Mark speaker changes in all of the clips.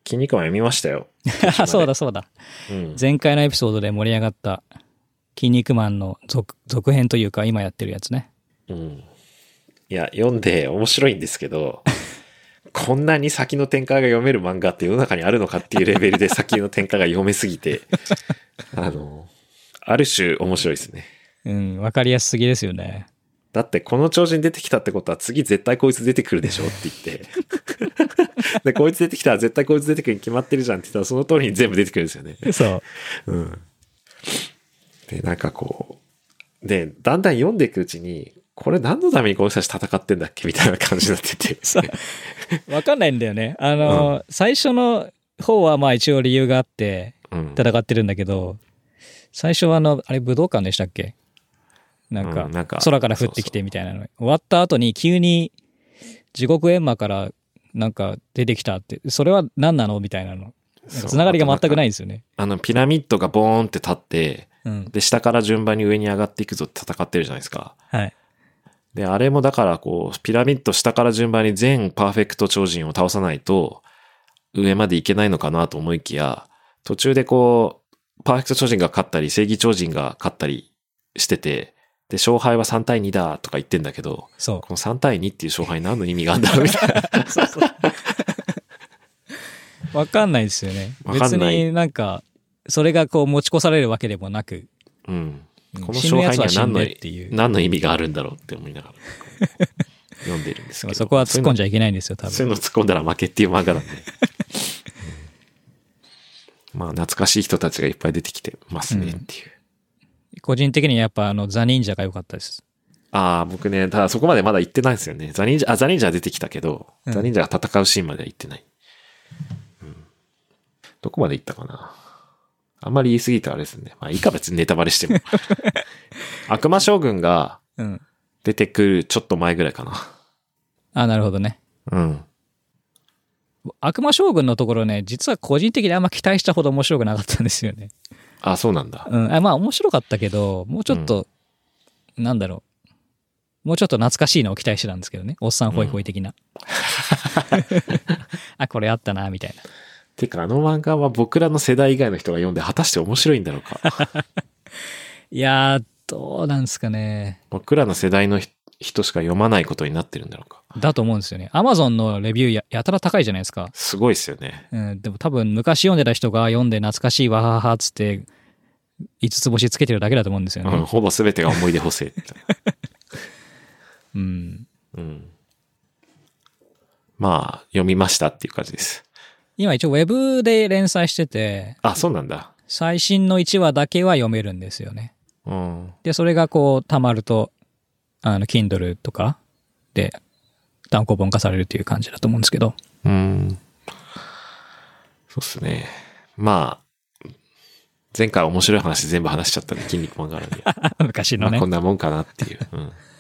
Speaker 1: 筋肉マン読みましたよ。
Speaker 2: そうだそうだ。前回のエピソードで盛り上がった筋肉マンの続編というか今やってるやつね。
Speaker 1: いや、読んで面白いんですけど、こんなに先の展開が読める漫画って世の中にあるのかっていうレベルで先の展開が読めすぎて、ある種面白いですね。
Speaker 2: わかりやすすぎですよね。
Speaker 1: だってこの超人出てきたってことは次絶対こいつ出てくるでしょって言って。で、こいつ出てきたら絶対こいつ出てくるに決まってるじゃんって言ったらその通りに全部出てくるんですよね。
Speaker 2: そう。
Speaker 1: で、なんかこう、で、だんだん読んでいくうちに、これ何のためにこの人たち戦ってんだっけみたいな感じになってて。
Speaker 2: わかんないんだよね。最初の方はまあ一応理由があって戦ってるんだけど、最初はあれ武道館でしたっけ？なんか空から降ってきてみたいなの。終わった後に急に地獄閻魔からなんか出てきたって、それは何なのみたいなの。つながりが全くないんですよね。
Speaker 1: ピラミッドがボーンって立って、で、下から順番に上に上がっていくぞって戦ってるじゃないですか。
Speaker 2: はい。
Speaker 1: で、あれもだからこう、ピラミッド下から順番に全パーフェクト超人を倒さないと、上までいけないのかなと思いきや、途中でこう、パーフェクト超人が勝ったり、正義超人が勝ったりしてて、で、勝敗は3対2だとか言ってんだけど、
Speaker 2: そう。
Speaker 1: この3対2っていう勝敗何の意味があるんだろうみたいな。そうそう。
Speaker 2: わかんないですよね。別になんか、それがこう持ち越されるわけでもなく。
Speaker 1: この勝敗には何の意味があるんだろうって思いながら読んでるんですけど。
Speaker 2: そこは突っ込んじゃいけないんですよ、多分。
Speaker 1: そういうの突っ込んだら負けっていう漫画なんで。まあ、懐かしい人たちがいっぱい出てきてますねっていう。
Speaker 2: 個人的にやっぱザ・忍者が良かったです。
Speaker 1: 僕ね、ただそこまでまだ行ってないんですよね。ザ・忍者は出てきたけど、ザ・忍者が戦うシーンまでは行ってない。どこまで行ったかな。あんまり言い過ぎたらあれですね。まあいいか別にネタバレしても。悪魔将軍が出てくるちょっと前ぐらいかな。
Speaker 2: なるほどね。悪魔将軍のところね、実は個人的にあんま期待したほど面白くなかったんですよね。
Speaker 1: そうなんだ。
Speaker 2: まあ面白かったけど、もうちょっと、なんだろう。もうちょっと懐かしいのを期待してたんですけどね。おっさんホイホイ的な。これあったな、みたいな。
Speaker 1: てか漫画は僕らの世代以外の人が読んで果たして面白いんだろうか。
Speaker 2: いやー、どうなんですかね。
Speaker 1: 僕らの世代の人しか読まないことになってるんだろうか。
Speaker 2: だと思うんですよね。Amazon のレビューやたら高いじゃないですか。
Speaker 1: すごいですよね。
Speaker 2: でも多分昔読んでた人が読んで懐かしいわははっつって5つ星つけてるだけだと思うんですよね。
Speaker 1: ほぼ全てが思い出補正。まあ、読みましたっていう感じです。
Speaker 2: 今一応ウェブで連載してて。
Speaker 1: そうなんだ。
Speaker 2: 最新の1話だけは読めるんですよね。で、それがこう溜まると、Kindle とかで単行本化されるっていう感じだと思うんですけど。
Speaker 1: そうっすね。まあ、前回面白い話全部話しちゃったんで、筋肉マンがあるんで。
Speaker 2: 昔のね。
Speaker 1: こんなもんかなっていう。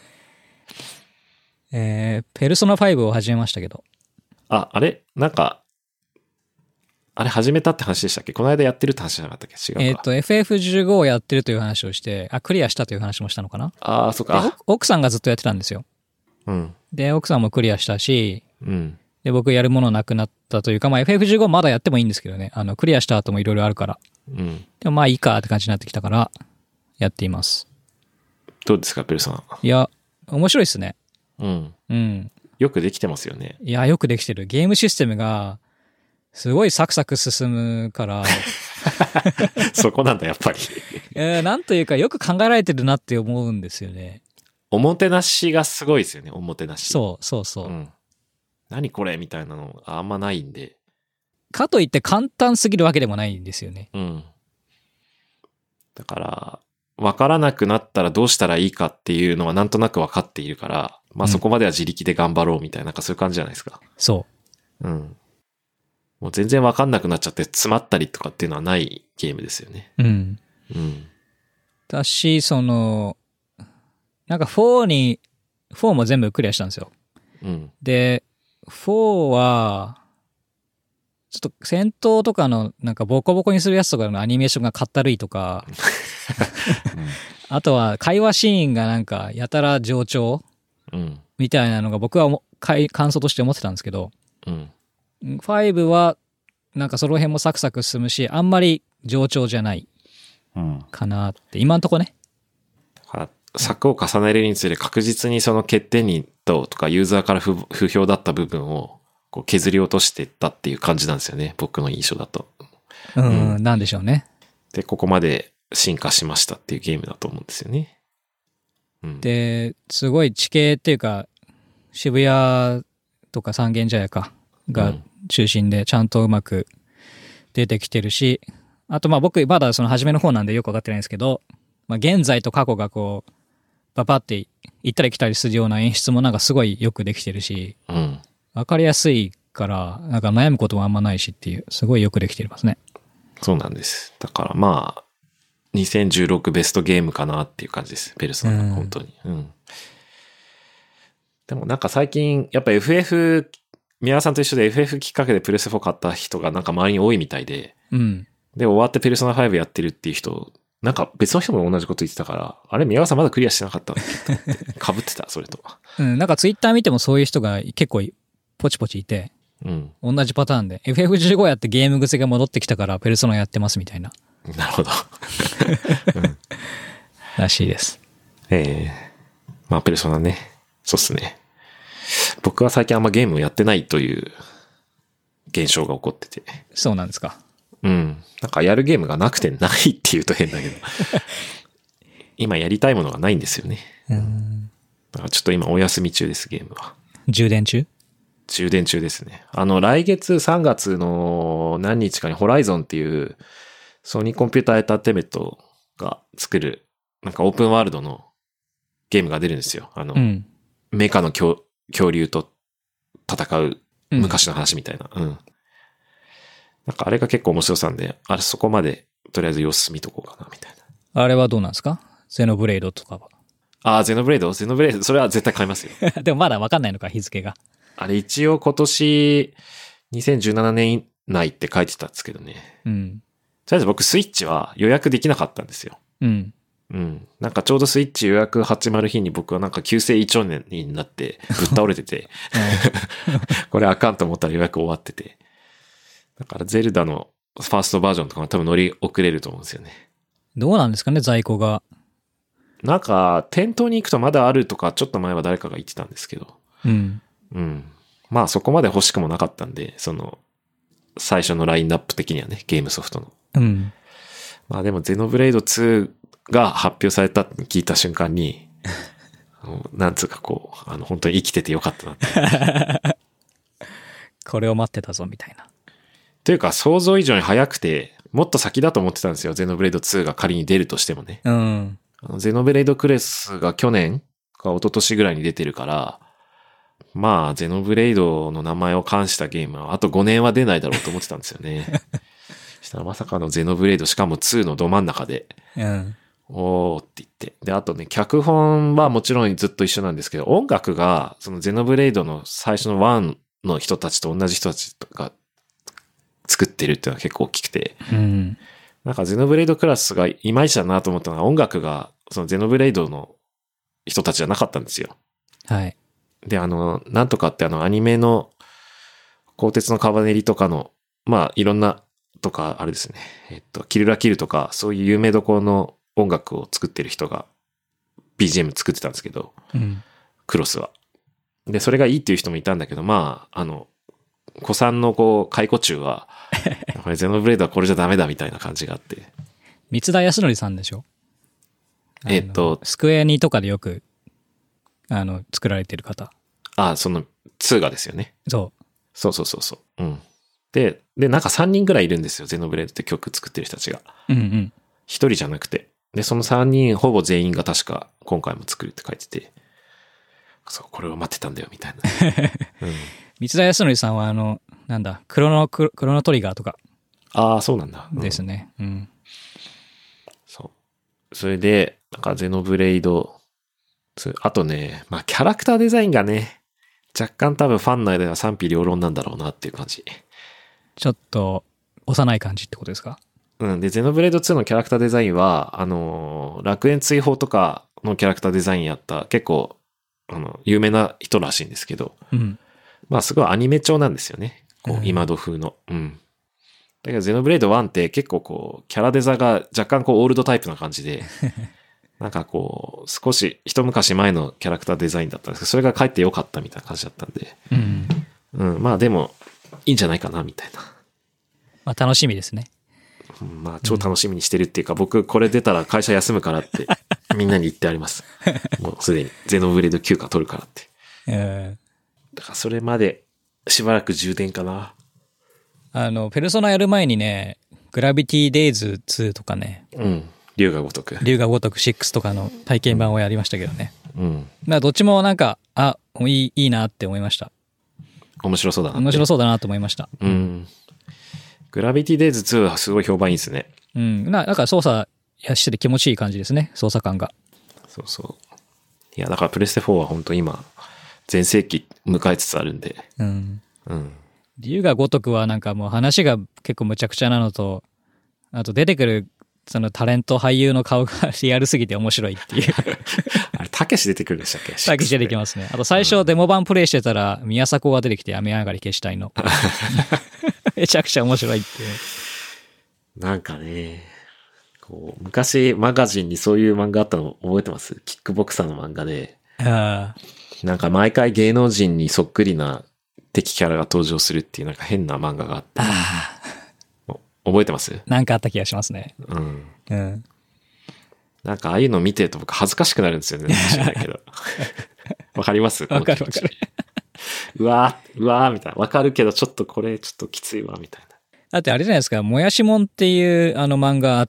Speaker 2: ペルソナ5を始めましたけど。
Speaker 1: あれなんか、あれ始めたって話でしたっけ？この間やってるって話じゃなかったっけ？違うか。
Speaker 2: FF15 をやってるという話をして、クリアしたという話もしたのかな？
Speaker 1: そっか。
Speaker 2: 奥さんがずっとやってたんですよ。で、奥さんもクリアしたし、で、僕やるものなくなったというか、FF15 まだやってもいいんですけどね。クリアした後もいろいろあるから。でもいいかって感じになってきたから、やっています。
Speaker 1: どうですか、ペルソナ？
Speaker 2: いや、面白いっすね。
Speaker 1: よくできてますよね。
Speaker 2: いや、よくできてる。ゲームシステムが、すごいサクサク進むから。
Speaker 1: そこなんだ、やっぱり。
Speaker 2: なんというか、よく考えられてるなって思うんですよね。
Speaker 1: おもてなしがすごいですよね、おもてなし。
Speaker 2: そう。
Speaker 1: 何これみたいなのあんまないんで。
Speaker 2: かといって簡単すぎるわけでもないんですよね。
Speaker 1: だから、わからなくなったらどうしたらいいかっていうのはなんとなくわかっているから、そこまでは自力で頑張ろうみたいな、なんかそういう感じじゃないですか。
Speaker 2: そう。
Speaker 1: もう全然わかんなくなっちゃって詰まったりとかっていうのはないゲームですよね。
Speaker 2: だし、なんか4も全部クリアしたんですよ。で、4は、ちょっと戦闘とかのなんかボコボコにするやつとかのアニメーションがかったるいとか、あとは会話シーンがなんかやたら冗長みたいなのが僕は感想として思ってたんですけど、5はなんかその辺もサクサク進むし、あんまり冗長じゃないかなって、今んとこね。
Speaker 1: 作を重ねるにつれ確実にその欠点にとかユーザーから不評だった部分をこう削り落としていったっていう感じなんですよね。僕の印象だと。
Speaker 2: なんでしょうね。
Speaker 1: で、ここまで進化しましたっていうゲームだと思うんですよね。
Speaker 2: で、すごい地形っていうか、渋谷とか三軒茶屋かが中心でちゃんとうまく出てきてるし、あと僕まだその初めの方なんでよくわかってないんですけど、現在と過去がこう、パパって行ったり来たりするような演出もなんかすごいよくできてるし、わかりやすいから、なんか悩むこともあんまないしっていう、すごいよくできてますね。
Speaker 1: そうなんです。だから2016ベストゲームかなっていう感じです。ペルソナ、本当に。でもなんか最近、やっぱ FF、宮川さんと一緒で FF きっかけでプレステ4買った人がなんか周りに多いみたいで、で、終わってペルソナ5やってるっていう人、なんか別の人も同じこと言ってたから、あれ宮川さんまだクリアしてなかったのかぶってた、それと。
Speaker 2: なんかツイッター見てもそういう人が結構ポチポチいて、同じパターンで、FF15 やってゲーム癖が戻ってきたからペルソナやってますみたいな。
Speaker 1: なるほど。
Speaker 2: らしいです。
Speaker 1: ペルソナね。そうっすね。僕は最近あんまゲームをやってないという現象が起こってて。
Speaker 2: そうなんですか。
Speaker 1: なんかやるゲームがなくてないって言うと変だけど。今やりたいものがないんですよね。だからちょっと今お休み中です、ゲームは。
Speaker 2: 充電中
Speaker 1: ですね。来月3月の何日かにホライゾンっていうソニーコンピューターエンターテインメントが作るなんかオープンワールドのゲームが出るんですよ。メカの恐竜と戦う昔の話みたいな。なんかあれが結構面白さんで、そこまでとりあえず様子見とこうかなみたい
Speaker 2: な。あれはどうなんですか？ゼノブレイドとかは。
Speaker 1: ゼノブレイド、それは絶対買いますよ。
Speaker 2: でもまだわかんないのか、日付が。
Speaker 1: あれ一応今年2017年以内って書いてたんですけどね。とりあえず僕スイッチは予約できなかったんですよ。なんかちょうどスイッチ予約始まる日に僕はなんか急性胃腸炎になってぶっ倒れてて、これあかんと思ったら予約終わってて。だからゼルダのファーストバージョンとかも多分乗り遅れると思うんですよね。
Speaker 2: どうなんですかね、在庫が。
Speaker 1: なんか店頭に行くとまだあるとかちょっと前は誰かが言ってたんですけど。まあそこまで欲しくもなかったんで、その最初のラインナップ的にはね、ゲームソフトの。まあでもゼノブレイド2が発表されたって聞いた瞬間に、なんつうかこう、本当に生きててよかったなって。
Speaker 2: これを待ってたぞみたいな。
Speaker 1: というか想像以上に早くて、もっと先だと思ってたんですよ。ゼノブレイド2が仮に出るとしてもね。ゼノブレイドクレスが去年か一昨年ぐらいに出てるから、まあ、ゼノブレイドの名前を冠したゲームはあと5年は出ないだろうと思ってたんですよね。そしたらまさかのゼノブレイド、しかも2のど真ん中で、おーって言って。で、あとね、脚本はもちろんずっと一緒なんですけど、音楽が、そのゼノブレイドの最初の1の人たちと同じ人たちが作ってるっていうのは結構大きくて、なんかゼノブレイドクラスがいまいちだなと思ったのは音楽がそのゼノブレイドの人たちじゃなかったんですよ。
Speaker 2: はい。
Speaker 1: で、なんとかってアニメの鋼鉄のカバネリとかの、まあいろんなとかあれですね。キルラキルとかそういう有名どころの音楽を作ってる人が BGM 作ってたんですけど、クロスは。で、それがいいっていう人もいたんだけど、まあ、古参のこう、解雇中は、これゼノブレイドはこれじゃダメだみたいな感じがあって。
Speaker 2: 三田康則さんでしょ？スクエニとかでよく、作られてる方。
Speaker 1: その2がですよね。
Speaker 2: そう。
Speaker 1: で、なんか3人ぐらいいるんですよ。ゼノブレイドって曲作ってる人たちが。1人じゃなくて。で、その3人、ほぼ全員が確か今回も作るって書いてて、そう、これを待ってたんだよ、みたいな。
Speaker 2: 三田康則さんはなんだ、クロノトリガーとか。
Speaker 1: そうなんだ。
Speaker 2: ですね。
Speaker 1: そう。それで、なんかゼノブレイド、あとね、まあキャラクターデザインがね、若干多分ファンの間では賛否両論なんだろうなっていう感じ。
Speaker 2: ちょっと、幼い感じってことですか？
Speaker 1: で、ゼノブレイド2のキャラクターデザインは、楽園追放とかのキャラクターデザインやった、結構、有名な人らしいんですけど、まあすごいアニメ調なんですよね。こう、今戸風の。 だけどゼノブレイド1って結構こう、キャラデザが若干こうオールドタイプな感じで、なんかこう、少し一昔前のキャラクターデザインだったんですけど、それがかえって良かったみたいな感じだったんで、まあでも、いいんじゃないかな、みたいな。
Speaker 2: まあ楽しみですね。
Speaker 1: まあ超楽しみにしてるっていうか、僕これ出たら会社休むからってみんなに言ってあります。もうすでにゼノブレイド休暇取るからって。だからそれまでしばらく充電かな。
Speaker 2: ペルソナやる前にね、グラビティデイズ2とかね。
Speaker 1: 龍が如く。
Speaker 2: 龍が如く6とかの体験版をやりましたけどね。どっちもなんか、いいなって思いました。
Speaker 1: 面白そうだな。
Speaker 2: 面白そうだなと思いました。
Speaker 1: グラビティデイズ2はすごい評判いいですね。
Speaker 2: なんか操作してて気持ちいい感じですね。操作感が。
Speaker 1: そうそう。いや、だからプレステ4は本当今、全盛期迎えつつあるんで。
Speaker 2: 龍が如くはなんかもう話が結構むちゃくちゃなのと、あと出てくるそのタレント俳優の顔がリアルすぎて面白いっていう。
Speaker 1: あれ、たけし出てくるんでしたっけ？
Speaker 2: たけし出てきますね。あと最初デモ版プレイしてたら、宮迫が出てきて雨上がり消したいの。めちゃくちゃ面白いっていう。
Speaker 1: なんかね、こう、昔マガジンにそういう漫画あったの覚えてます？キックボクサーの漫画で。なんか毎回芸能人にそっくりな敵キャラが登場するっていうなんか変な漫画があって。覚えてます？
Speaker 2: なんかあった気がしますね。
Speaker 1: なんかああいうの見てると僕恥ずかしくなるんですよね。知らないけど。わかります？
Speaker 2: わかるわかる。
Speaker 1: うわーみたいな。わかるけどちょっとこれちょっときついわみたいな。
Speaker 2: だってあれじゃないですか、もやしもんっていう漫画あって、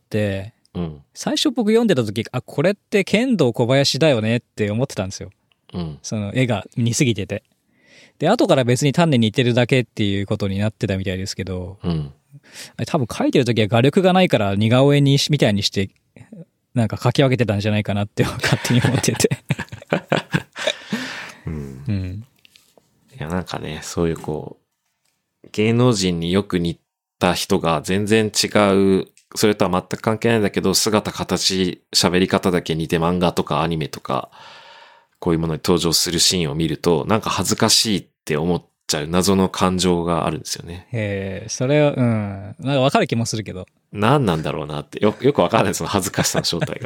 Speaker 2: 最初僕読んでた時、これって剣道小林だよねって思ってたんですよ。その絵が似すぎてて。で、後から別に単に似てるだけっていうことになってたみたいですけど、多分書いてる時は画力がないから似顔絵にみたいにして、なんか書き分けてたんじゃないかなって勝手に思ってて。
Speaker 1: いや、なんかね、そういうこう、芸能人によく似た人が全然違う、それとは全く関係ないんだけど、姿、形、喋り方だけ似て漫画とかアニメとか、こういうものに登場するシーンを見ると、なんか恥ずかしいって思っちゃう謎の感情があるんですよね。
Speaker 2: それは、なんかわかる気もするけど。
Speaker 1: 何なんだろうなって、よくわかんないその恥ずかしさの正体が。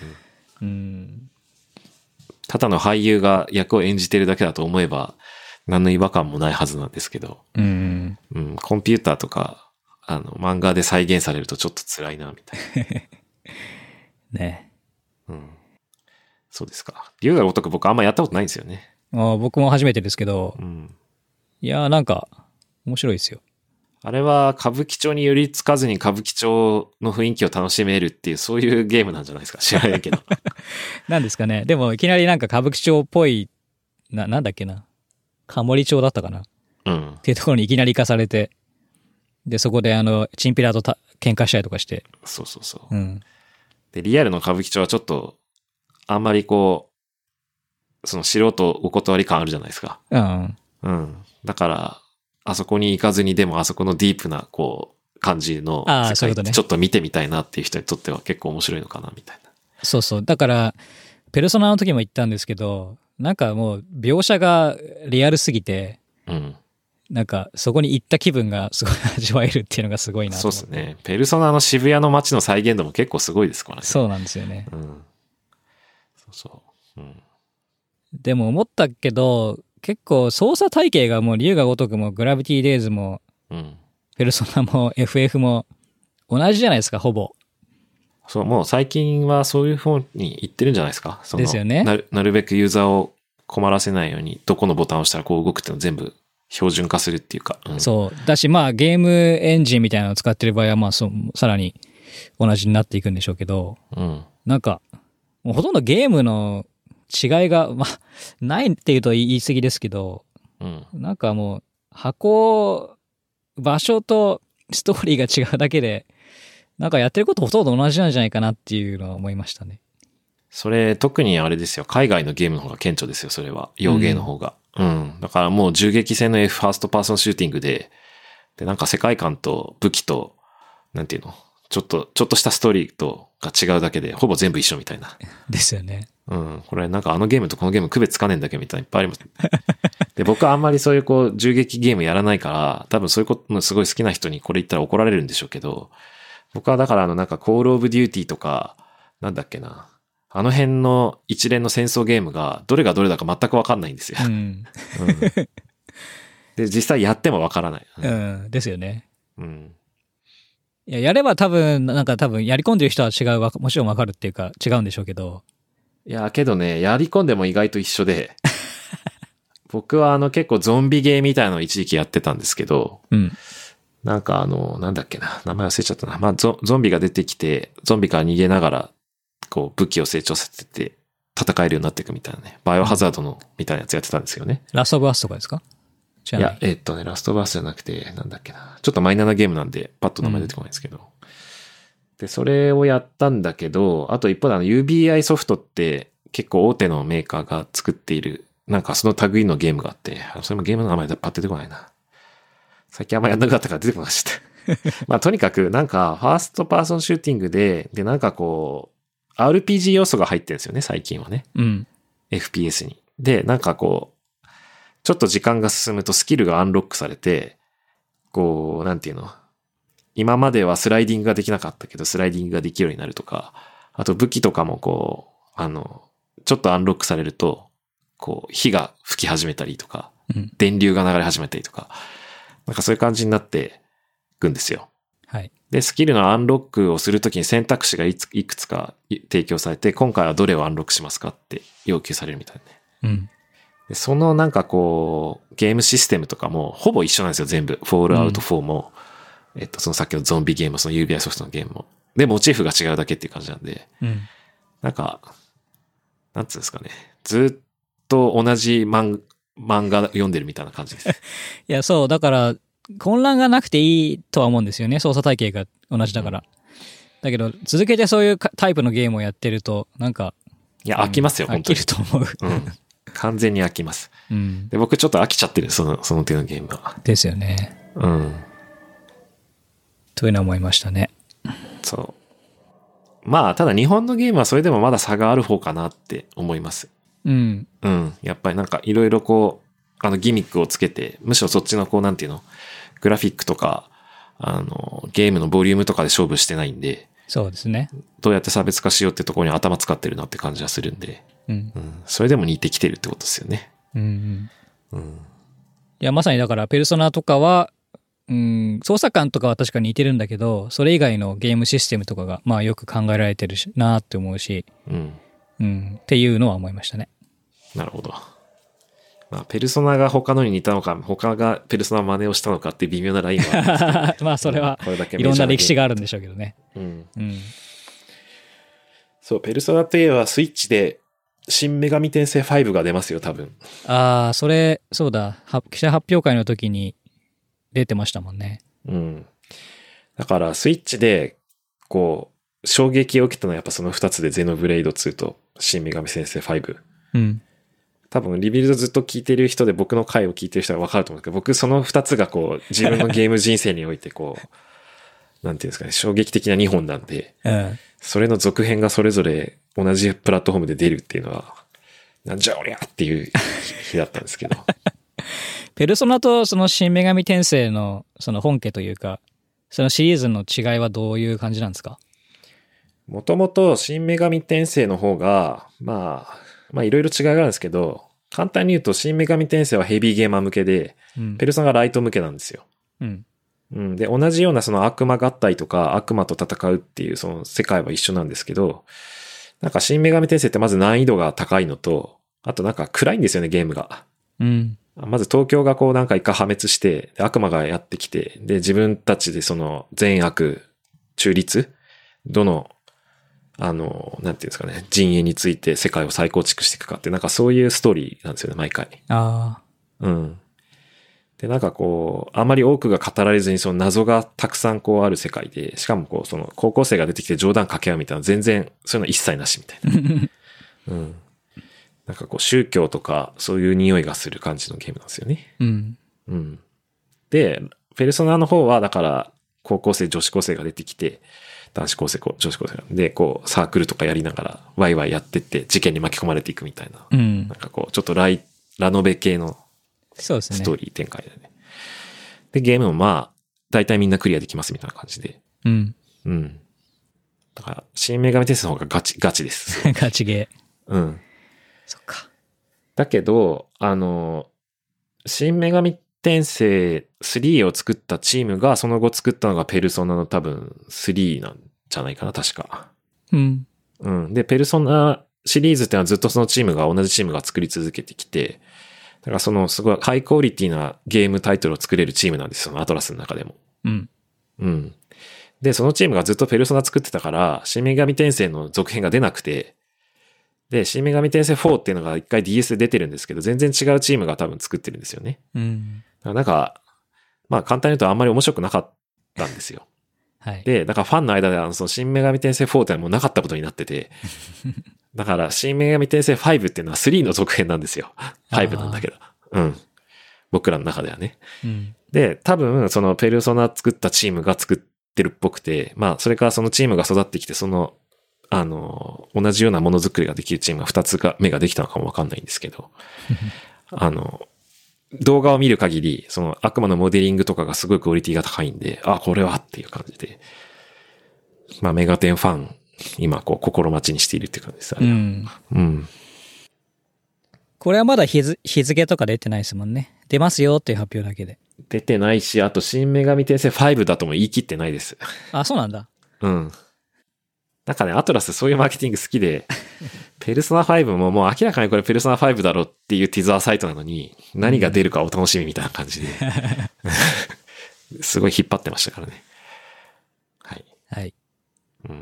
Speaker 1: ただの俳優が役を演じてるだけだと思えば、何の違和感もないはずなんですけど、コンピューターとか、漫画で再現されるとちょっと辛いな、みたいな。
Speaker 2: ね。
Speaker 1: そうですか。龍が如く僕あんまやったことないんですよね。
Speaker 2: 僕も初めてですけど、いやーなんか、面白いですよ。
Speaker 1: あれは歌舞伎町に寄りつかずに歌舞伎町の雰囲気を楽しめるっていう、そういうゲームなんじゃないですか。知らないけど。
Speaker 2: なんですかね。でもいきなりなんか歌舞伎町っぽい、なんだっけな。鴨森町だったかな。っていうところにいきなり行かされて、で、そこでチンピラと喧嘩したりとかして。
Speaker 1: そう。で、リアルの歌舞伎町はちょっと、あんまりこう、その素人お断り感あるじゃないですか。だから、あそこに行かずにでもあそこのディープな、こう、感じの世界ってちょっと見てみたいなっていう人にとっては結構面白いのかな、みたいな。
Speaker 2: そう。だから、ペルソナの時も言ったんですけど、なんかもう描写がリアルすぎて、なんかそこに行った気分がすごい味わえるっていうのがすごいなと思って。
Speaker 1: そうですね。ペルソナの渋谷の街の再現度も結構すごいですからね。
Speaker 2: そうなんですよね。
Speaker 1: そう。
Speaker 2: でも思ったけど、結構操作体系がもう龍が如くもグラビティデイズも、ペルソナも FF も同じじゃないですか、ほぼ。
Speaker 1: そう、もう最近はそういう方に行ってるんじゃないですか。
Speaker 2: ですよね。
Speaker 1: なるべくユーザーを困らせないように、どこのボタンを押したらこう動くっていうのを全部標準化するっていうか。
Speaker 2: そう。だし、まあゲームエンジンみたいなのを使ってる場合は、まあさらに同じになっていくんでしょうけど、なんか、もうほとんどゲームの違いが、まあ、ないっていうと言い過ぎですけど、なんかもう、場所とストーリーが違うだけで、なんかやってることほとんど同じなんじゃないかなっていうのは思いましたね。
Speaker 1: それ、特にあれですよ。海外のゲームの方が顕著ですよ、それは。洋ゲーの方が。だからもう銃撃戦の F ファーストパーソンシューティングで、なんか世界観と武器と、なんていうの、ちょっとしたストーリーとが違うだけで、ほぼ全部一緒みたいな。
Speaker 2: ですよね。
Speaker 1: うん。これなんかあのゲームとこのゲーム区別つかねえんだけどみたいないっぱいあります。で、僕はあんまりそういうこう、銃撃ゲームやらないから、多分そういうことすごい好きな人にこれ言ったら怒られるんでしょうけど、僕はだからなんかコールオブデューティーとか、なんだっけな。あの辺の一連の戦争ゲームがどれがどれだか全くわかんないんですよ。うん。で、実際やってもわからない。
Speaker 2: ですよね。うん。いや、やれば多分やり込んでる人は違う、もちろんわかるっていうか違うんでしょうけど。
Speaker 1: いや、けどね、やり込んでも意外と一緒で、僕は結構ゾンビゲーみたいなのを一時期やってたんですけど、
Speaker 2: うん。
Speaker 1: なんかなんだっけな、名前忘れちゃったな。まあ、ゾンビが出てきて、ゾンビから逃げながら、こう、武器を成長させて戦えるようになっていくみたいなね。バイオハザードのみたいなやつやってたんですよね。
Speaker 2: ラストバースとかですか？
Speaker 1: いや、ラストバースじゃなくて、なんだっけな。ちょっとマイナーなゲームなんで、パッと名前出てこないんですけど。で、それをやったんだけど、あと一方でUBI ソフトって結構大手のメーカーが作っている、なんかその類のゲームがあって、それもゲームの名前でパッと出てこないな。最近あんまやんなくなったから出てこなかった。まあとにかくなんかファーストパーソンシューティングでなんかこう、RPG 要素が入ってるんですよね、最近はね。
Speaker 2: うん。
Speaker 1: FPS に。で、なんかこう、ちょっと時間が進むとスキルがアンロックされて、こう、なんていうの？今まではスライディングができなかったけど、スライディングができるようになるとか、あと武器とかもこう、ちょっとアンロックされると、こう、火が吹き始めたりとか、電流が流れ始めたりとか、なんかそういう感じになっていくんですよ。
Speaker 2: はい。
Speaker 1: で、スキルのアンロックをするときに選択肢がいくつか提供されて、今回はどれをアンロックしますかって要求されるみたいなね。
Speaker 2: うん。
Speaker 1: でそのなんかこう、ゲームシステムとかもほぼ一緒なんですよ、全部。フォールアウト4も、そのさっきのゾンビゲーム、その UBI ソフトのゲームも。で、モチーフが違うだけっていう感じなんで、なんか、なんつうんですかね。ずっと同じ漫画読んでるみたいな感じです。い
Speaker 2: や、そう、だから、混乱がなくていいとは思うんですよね。操作体系が同じだから。だけど、続けてそういうタイプのゲームをやってると、なんか。
Speaker 1: いや、飽きますよ、本当に。
Speaker 2: 飽きると思う。
Speaker 1: 完全に飽きます。で、僕ちょっと飽きちゃってる、その手のゲームは。
Speaker 2: ですよね。というのは思いましたね。
Speaker 1: そう。まあ、ただ日本のゲームはそれでもまだ差がある方かなって思います。やっぱりなんかいろいろこう、ギミックをつけて、むしろそっちのこう、なんていうの、グラフィックとか、ゲームのボリュームとかで勝負してないんで。
Speaker 2: そうですね。
Speaker 1: どうやって差別化しようってところに頭使ってるなって感じはするんで。それでも似てきてるってことですよね。
Speaker 2: いや、まさにだから、ペルソナとかは、操作感とかは確かに似てるんだけど、それ以外のゲームシステムとかが、まあよく考えられてるなって思うし、っていうのは思いましたね。
Speaker 1: なるほど。まあ、ペルソナが他のに似たのか、他がペルソナ真似をしたのかって微妙なラインはあるんですけど。
Speaker 2: まあ、それは、いろんな歴史があるんでしょうけどね。
Speaker 1: そう、ペルソナといえばスイッチで、新女神転生5が出ますよ、多分。
Speaker 2: ああ、それ、そうだ。記者発表会の時に出てましたもんね。
Speaker 1: だから、スイッチで、こう、衝撃を受けたのはやっぱその2つで、ゼノブレイド2と新女神転生5。多分、リビルドずっと聞いてる人で僕の回を聞いてる人は分かると思うんですけど、僕その2つがこう、自分のゲーム人生においてこう、なんていうんですかね、衝撃的な2本なんで、それの続編がそれぞれ同じプラットフォームで出るっていうのは、なんじゃおりゃっていう日だったんですけど。
Speaker 2: ペルソナとその新女神転生のその本家というか、そのシリーズの違いはどういう感じなんですか？
Speaker 1: もともと新女神転生の方が、まあいろいろ違いがあるんですけど、簡単に言うと新女神転生はヘビーゲーマー向けで、ペルソナがライト向けなんですよ。で、同じようなその悪魔合体とか悪魔と戦うっていうその世界は一緒なんですけど、なんか新女神転生ってまず難易度が高いのと、あとなんか暗いんですよね、ゲームが。まず東京がこうなんか一回破滅して、悪魔がやってきて、で、自分たちでその善悪、中立、どの、なんていうんですかね、陣営について世界を再構築していくかって、なんかそういうストーリーなんですよね、毎回。で、なんかこう、あんまり多くが語られずにその謎がたくさんこうある世界で、しかもこう、その高校生が出てきて冗談掛け合うみたいな全然、そういうの一切なしみたいな。なんかこう宗教とかそういう匂いがする感じのゲームなんですよね。で、ペルソナの方はだから高校生、女子高生が出てきて、 男子高生、女子高生で、こう、サークルとかやりながら、ワイワイやってって、事件に巻き込まれていくみたいな。
Speaker 2: うん。
Speaker 1: なんかこう、ちょっとラノベ系の
Speaker 2: そうですね。
Speaker 1: ストーリー展開だね。で、ゲームもまあ、大体みんなクリアできますみたいな感じで。
Speaker 2: うん。
Speaker 1: うん。だから、新女神転生の方がガチです。
Speaker 2: ガチゲー。
Speaker 1: うん。
Speaker 2: そっか。
Speaker 1: だけど、新女神転生3を作ったチームが、その後作ったのがペルソナの多分3なんじゃないかな、確か。
Speaker 2: うん。
Speaker 1: うん。で、ペルソナシリーズってのはずっとそのチームが、同じチームが作り続けてきて、だからそのすごいハイクオリティなゲームタイトルを作れるチームなんですよ、そのアトラスの中でも。
Speaker 2: うん。
Speaker 1: うん。で、そのチームがずっとペルソナ作ってたから、新女神転生の続編が出なくて、で、新女神転生4っていうのが一回 DS で出てるんですけど、全然違うチームが多分作ってるんですよね。
Speaker 2: うん。
Speaker 1: なんか、まあ簡単に言うとあんまり面白くなかったんですよ。
Speaker 2: はい。
Speaker 1: で、だからファンの間でその新女神転生4ってのはもうなかったことになってて、だから新女神転生5っていうのは3の続編なんですよ。5なんだけど。うん。僕らの中ではね。
Speaker 2: うん、
Speaker 1: で、多分そのペルソナ作ったチームが作ってるっぽくて、まあそれからそのチームが育ってきて、その、同じようなものづくりができるチームが2つ目ができたのかもわかんないんですけど、動画を見る限り、その悪魔のモデリングとかがすごいクオリティが高いんで、あ、これはっていう感じで、まあメガテンファン、今こう心待ちにしているっていう感じです。
Speaker 2: うん。
Speaker 1: うん。
Speaker 2: これはまだ日付とか出てないですもんね。出ますよっていう発表だけで。
Speaker 1: 出てないし、あと新女神転生5だとも言い切ってないです。
Speaker 2: あ、そうなんだ。
Speaker 1: うん。なんかね、アトラスそういうマーケティング好きで、ペルソナ5ももう明らかにこれペルソナ5だろっていうティザーサイトなのに、何が出るかお楽しみみたいな感じで、すごい引っ張ってましたからね。はい。
Speaker 2: はい。
Speaker 1: うん。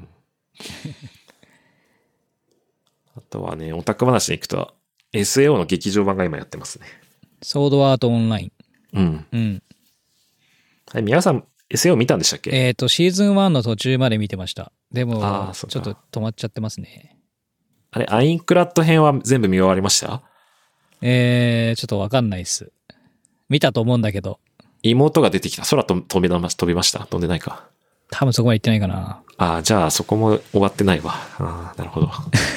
Speaker 1: あとはね、オタク話に行くと、SAO の劇場版が今やってますね。
Speaker 2: ソードアートオンライン。
Speaker 1: うん。
Speaker 2: うん。
Speaker 1: はい、皆さん SAO 見たんでしたっけ？
Speaker 2: シーズン1の途中まで見てました。でも、ちょっと止まっちゃってますね。
Speaker 1: あれ、アインクラッド編は全部見終わりました？
Speaker 2: ちょっとわかんないっす。見たと思うんだけど。
Speaker 1: 妹が出てきた。空と飛びました？飛んでないか。
Speaker 2: 多分そこまで行ってないかな。
Speaker 1: ああ、じゃあそこも終わってないわ。ああ、なるほど。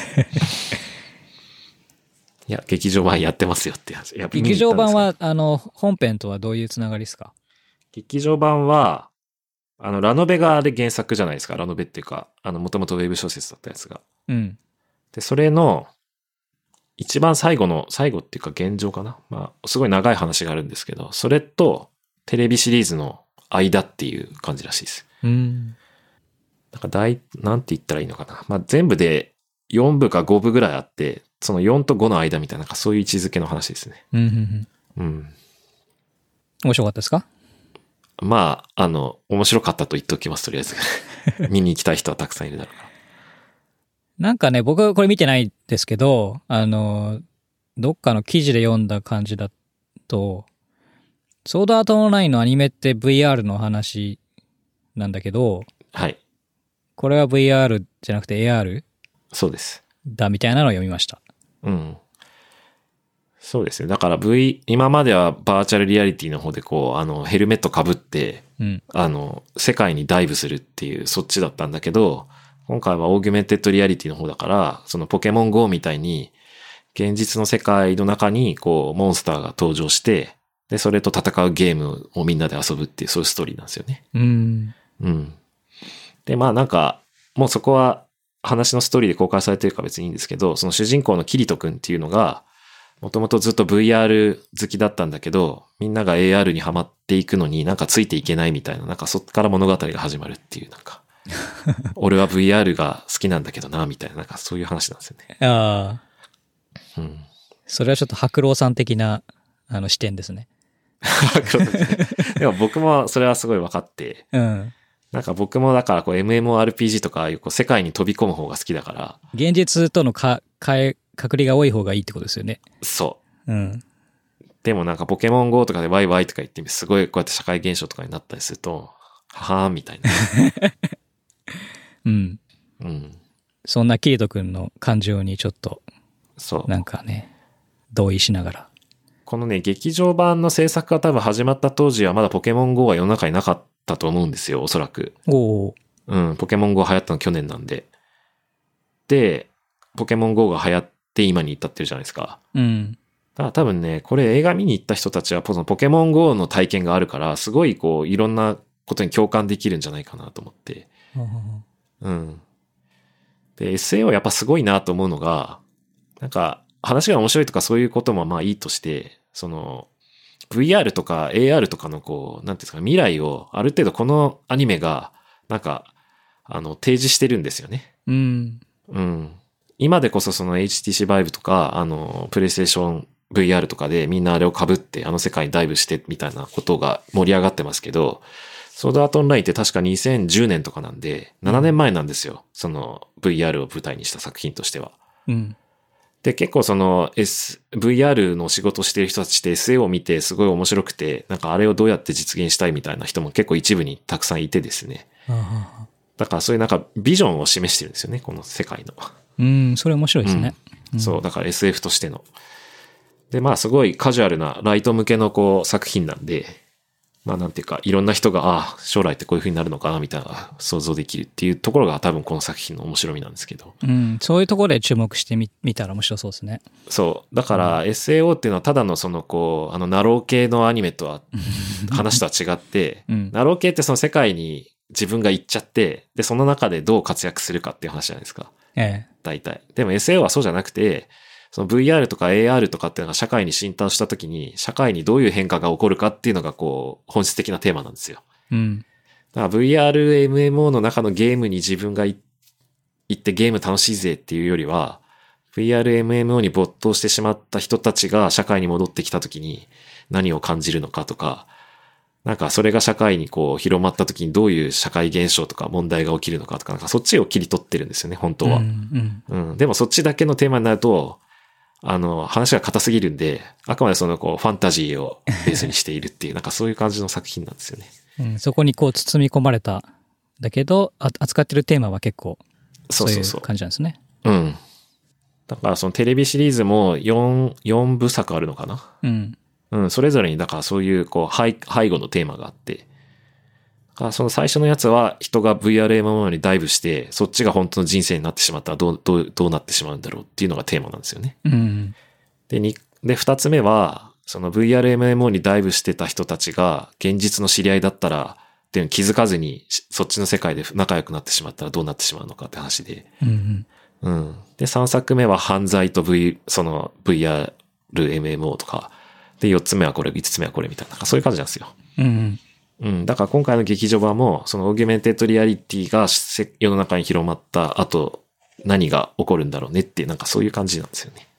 Speaker 1: いや、劇場版やってますよってやつ。
Speaker 2: 劇場版は、本編とはどういうつながりですか？
Speaker 1: 劇場版は、ラノベがで原作じゃないですか。ラノベっていうか、もともとウェブ小説だったやつが。
Speaker 2: うん。
Speaker 1: で、それの、一番最後っていうか現状かな。まあ、すごい長い話があるんですけど、それと、テレビシリーズの間っていう感じらしいです。
Speaker 2: うん。
Speaker 1: なんかなんて言ったらいいのかな。まあ、全部で4部か5部ぐらいあって、その4と5の間みたいな、なんかそういう位置づけの話ですね。
Speaker 2: うん。うん。面白かったですか？
Speaker 1: まあ、面白かったと言っておきます、とりあえず。見に行きたい人はたくさんいるだろうから。
Speaker 2: なんかね、僕はこれ見てないですけど、どっかの記事で読んだ感じだと、ソードアートオンラインのアニメって VR の話なんだけど、
Speaker 1: はい。
Speaker 2: これは VR じゃなくて AR？
Speaker 1: そうです。
Speaker 2: だみたいなのを読みました。
Speaker 1: うん。そうですね。だから今まではバーチャルリアリティの方でこう、ヘルメット被って、
Speaker 2: うん、
Speaker 1: 世界にダイブするっていう、そっちだったんだけど、今回はオーギュメンテッドリアリティの方だから、そのポケモン GO みたいに、現実の世界の中に、こう、モンスターが登場して、で、それと戦うゲームをみんなで遊ぶっていう、そういうストーリーなんですよね。うん。で、まあなんか、もうそこは話のストーリーで公開されてるから別にいいんですけど、その主人公のキリト君っていうのが、もともとずっと VR 好きだったんだけど、みんなが AR にハマっていくのになんかついていけないみたいな、なんかそっから物語が始まるっていう、なんか、俺は VR が好きなんだけどな、みたいな、なんかそういう話なんですよね。
Speaker 2: ああ。
Speaker 1: うん。
Speaker 2: それはちょっと白老さん的な、視点ですね。
Speaker 1: でも僕もそれはすごい分かって、
Speaker 2: うん。
Speaker 1: なんか僕もだからこう MMORPG とかいうこう世界に飛び込む方が好きだから。
Speaker 2: 現実との隔離が多い方がいいってことですよね。
Speaker 1: そう。
Speaker 2: うん。
Speaker 1: でもなんかポケモン GO とかでワイワイとか言ってすごいこうやって社会現象とかになったりすると、はーんみたいな。
Speaker 2: うん。
Speaker 1: うん。
Speaker 2: そんなキリト君の感情にちょっと、
Speaker 1: そう。
Speaker 2: なんかね、同意しながら。
Speaker 1: このね、劇場版の制作が多分始まった当時はまだポケモン GO は世の中になかったと思うんですよ、おそらく。
Speaker 2: おー。
Speaker 1: ポケモン GO 流行ったの去年なんで。で、ポケモン GO が流行って今に至ってるじゃないですか。
Speaker 2: うん。
Speaker 1: だから多分ね、これ映画見に行った人たちは、ポケモン GO の体験があるから、すごいこう、いろんなことに共感できるんじゃないかなと思って。うん。で、SAO やっぱすごいなと思うのが、なんか、話が面白いとかそういうこともまあいいとして、VR とか AR とかのこう、なんていうんですか、未来をある程度このアニメが、なんか、提示してるんですよね。
Speaker 2: うん。
Speaker 1: うん。今でこそその HTC Vive とか、PlayStation VR とかでみんなあれを被って世界にダイブしてみたいなことが盛り上がってますけど、ソードアートオンラインって確か2010年とかなんで、7年前なんですよ。その VR を舞台にした作品としては。
Speaker 2: うん。
Speaker 1: で、結構VR の仕事してる人たちって SA を見てすごい面白くて、なんかあれをどうやって実現したいみたいな人も結構一部にたくさんいてですね。だからそういうなんかビジョンを示してるんですよね、この世界の。
Speaker 2: それ面白いですね。
Speaker 1: そう、だから SF としての。で、まあすごいカジュアルなライト向けのこう作品なんで、まあなんていうか、いろんな人が、将来ってこういう風になるのかなみたいな想像できるっていうところが多分この作品の面白みなんですけど。
Speaker 2: そういうところで注目してみたら面白そうですね。
Speaker 1: そう。だから SAO っていうのはただのこう、ナロー系のアニメとは、話とは違って、ナロー系ってその世界に自分が行っちゃって、で、その中でどう活躍するかっていう話じゃないですか。大体。でも SAO はそうじゃなくて、その VR とか AR とかっていうのが社会に浸透したときに、社会にどういう変化が起こるかっていうのがこう、本質的なテーマなんですよ。だから VR、MMO の中のゲームに自分が行ってゲーム楽しいぜっていうよりは、VR、MMO に没頭してしまった人たちが社会に戻ってきたときに何を感じるのかとか、なんかそれが社会にこう広まったときにどういう社会現象とか問題が起きるのかとか、なんかそっちを切り取ってるんですよね、本当は。でもそっちだけのテーマになると、話が硬すぎるんで、あくまでこう、ファンタジーをベースにしているっていう、なんかそういう感じの作品なんですよね。
Speaker 2: そこにこう包み込まれた、だけど、扱ってるテーマは結構、そういう感じなんですね。
Speaker 1: だからそのテレビシリーズも4部作あるのかな。それぞれに、だからそういう、こう、背後のテーマがあって、その最初のやつは人が VRMMO にダイブして、そっちが本当の人生になってしまったらどうなってしまうんだろうっていうのがテーマなんですよね。で、二つ目は、その VRMMO にダイブしてた人たちが現実の知り合いだったら、っていうの気づかずにそっちの世界で仲良くなってしまったらどうなってしまうのかって話で。で、三作目は犯罪とその VRMMO とか、で、四つ目はこれ、五つ目はこれみたいな、そういう感じなんですよ。だから今回の劇場版も、そのオーギュメンテッドリアリティが世の中に広まった後、何が起こるんだろうねっていう、なんかそういう感じなんですよね。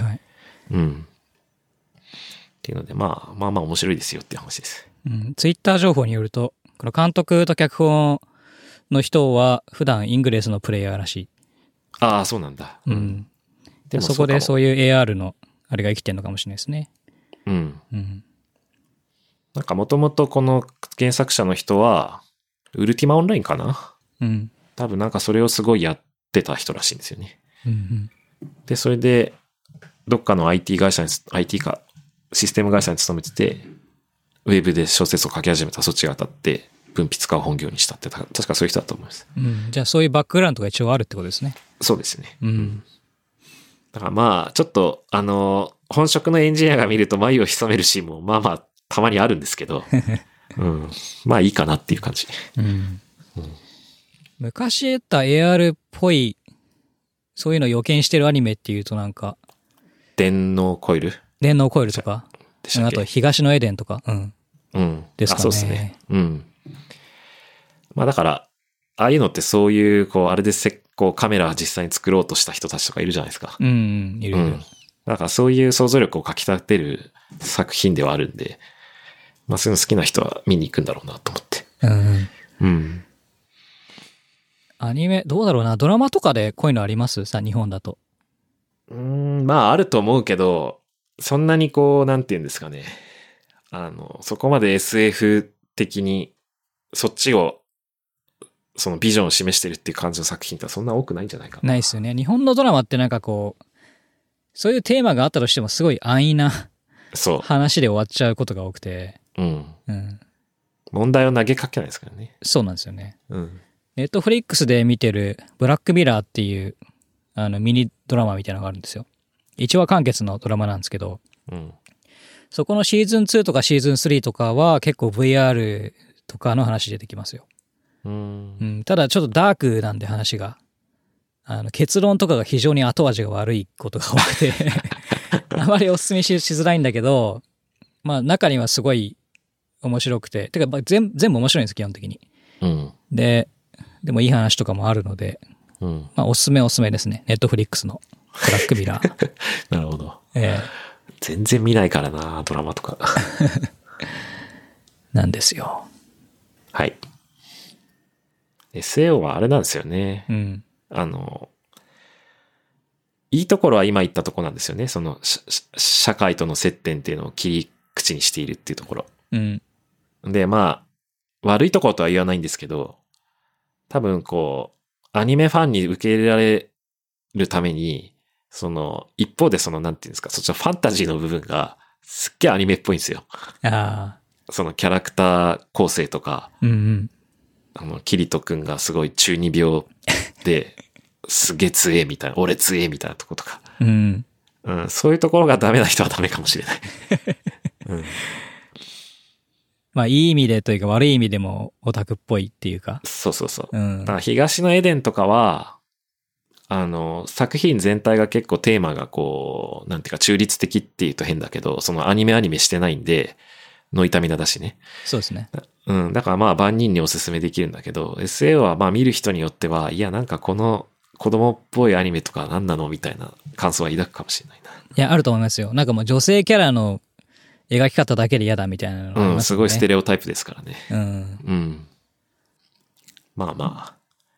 Speaker 1: っていうので、まあ面白いですよっていう話です。
Speaker 2: ツイッター情報によると、この監督と脚本の人は普段イングレスのプレイヤーらしい。
Speaker 1: ああ、そうなんだ。
Speaker 2: でそこでそういう AR のあれが生きてるのかもしれないですね。
Speaker 1: なんかもともとこの原作者の人は、ウルティマオンラインかな？多分なんかそれをすごいやってた人らしいんですよね。で、それで、どっかの IT か、システム会社に勤めてて、ウェブで小説を書き始めたらそっちが当たって、文筆家を本業にしたって、確かそういう人だと思います。
Speaker 2: じゃあそういうバックグラウンドが一応あるってことですね。
Speaker 1: そうですね。だからまあ、ちょっと、本職のエンジニアが見ると眉を潜めるシーンも、まあ、たまにあるんですけど、まあいいかなっていう感じ。
Speaker 2: 昔言った AR っぽい、そういうのを予見してるアニメっていうとなんか、
Speaker 1: 電脳コイル
Speaker 2: とか、あと東のエデンとか、ですかね。
Speaker 1: そうですね。まあだから、ああいうのってそういう、こう、あれでこうカメラを実際に作ろうとした人たちとかいるじゃないですか。
Speaker 2: いる。
Speaker 1: だからそういう想像力をかき立てる作品ではあるんで、まあそういうの好きな人は見に行くんだろうなと思って。
Speaker 2: アニメ、どうだろうな、ドラマとかでこういうのありますさ、日本だと。
Speaker 1: まああると思うけど、そんなにこう、なんていうんですかね。そこまで SF 的に、そっちを、そのビジョンを示してるっていう感じの作品ってそんな多くないんじゃないかな。
Speaker 2: ないっすよね。日本のドラマってなんかこう、そういうテーマがあったとしてもすごい安易な話で終わっちゃうことが多くて。
Speaker 1: 問題を投げかけないですからね。
Speaker 2: そうなんですよね。 ネットフリックスで見てるブラックミラーっていうミニドラマみたいなのがあるんですよ。1話完結のドラマなんですけど、
Speaker 1: うん。
Speaker 2: そこのシーズン2とかシーズン3とかは結構 VR とかの話出てきますよ。うん、ただちょっとダークなんで話が。結論とかが非常に後味が悪いことが多くてあまりお勧めしづらいんだけど、まあ中にはすごい面白くて、てか全部面白いんです基本的に。
Speaker 1: うん。
Speaker 2: でもいい話とかもあるので、
Speaker 1: うん、
Speaker 2: まあおすすめですね。ネットフリックスのブラックミラー。
Speaker 1: なるほど。全然見ないからな、ドラマとか。
Speaker 2: なんですよ。
Speaker 1: はい。SAO はあれなんですよね。
Speaker 2: うん。
Speaker 1: いいところは今言ったところなんですよね。その、社会との接点っていうのを切り口にしているっていうところ。
Speaker 2: うん。
Speaker 1: で、まあ、悪いところとは言わないんですけど、多分こう、アニメファンに受け入れられるために、その、一方でその、なんていうんですか、そっちのファンタジーの部分が、すっげえアニメっぽいんですよ。
Speaker 2: ああ。
Speaker 1: そのキャラクター構成とか、
Speaker 2: うん
Speaker 1: うん。キリトくんがすごい中二病で、すげえ強えみたいな、俺強えみたいなとことか。
Speaker 2: うん。
Speaker 1: うん、そういうところがダメな人はダメかもしれない。うん、
Speaker 2: まあ、いい意味でというか悪い意味でもオタクっぽいっていうか。
Speaker 1: そうそうそう。
Speaker 2: うん、
Speaker 1: だから東のエデンとかは、作品全体が結構テーマがこう、なんていうか中立的っていうと変だけど、そのアニメしてないんで、の痛みだしね。
Speaker 2: そうですね。
Speaker 1: うん。だからまあ万人におすすめできるんだけど、SAO はまあ見る人によっては、いやなんかこの子供っぽいアニメとか何なのみたいな感想は抱くかもしれないな。
Speaker 2: いや、あると思いますよ。なんかもう女性キャラの描き方だけで嫌だみたいなのありますね。
Speaker 1: うん、すごいステレオタイプですからね。
Speaker 2: うん。
Speaker 1: うん。まあまあ。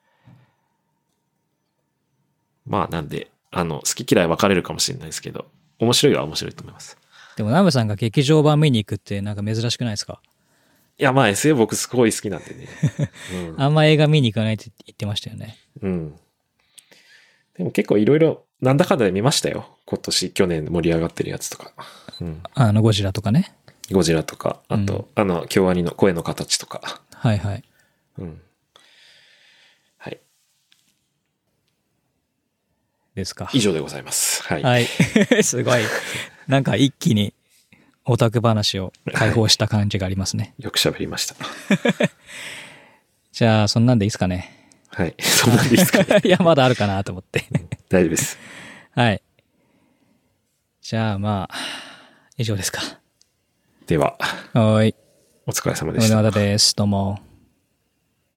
Speaker 1: まあなんで、好き嫌い分かれるかもしれないですけど、面白いは面白いと思います。
Speaker 2: でもナムさんが劇場版見に行くってなんか珍しくないですか？
Speaker 1: いやまあ SAO 僕すごい好きなんでね。
Speaker 2: うん、あんま映画見に行かないって言ってましたよね。
Speaker 1: うん。でも結構いろいろなんだかんだで見ましたよ。今年、去年盛り上がってるやつとか。うん、
Speaker 2: ゴジラとかね。
Speaker 1: ゴジラとか、あと、うん、京アニの声の形とか。
Speaker 2: はいはい。
Speaker 1: うん。はい。
Speaker 2: ですか。
Speaker 1: 以上でございます。はい。
Speaker 2: はい。すごい。なんか一気にオタク話を解放した感じがありますね。
Speaker 1: はい、よく喋りました。
Speaker 2: じゃあ、そんなんでいいですかね。
Speaker 1: はい。そんなんでいいですかね。
Speaker 2: いや、まだあるかなと思って。
Speaker 1: 大丈夫です。
Speaker 2: はい。じゃあ、まあ、以上ですか。
Speaker 1: では。
Speaker 2: はい。
Speaker 1: お疲れ様でした。
Speaker 2: 小野田です。どうも。